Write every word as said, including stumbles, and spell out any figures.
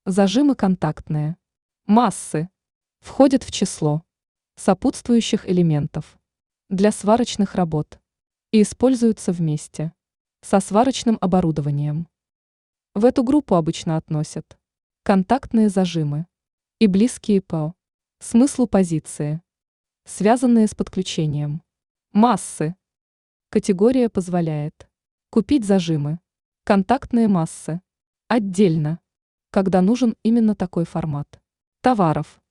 Зажимы контактные. Массы. Входят в число сопутствующих элементов для сварочных работ и используются вместе со сварочным оборудованием. В эту группу обычно относят контактные зажимы и близкие по смыслу позиции, связанные с подключением массы. Категория позволяет купить зажимы, контактные массы, отдельно, когда нужен именно такой формат товаров.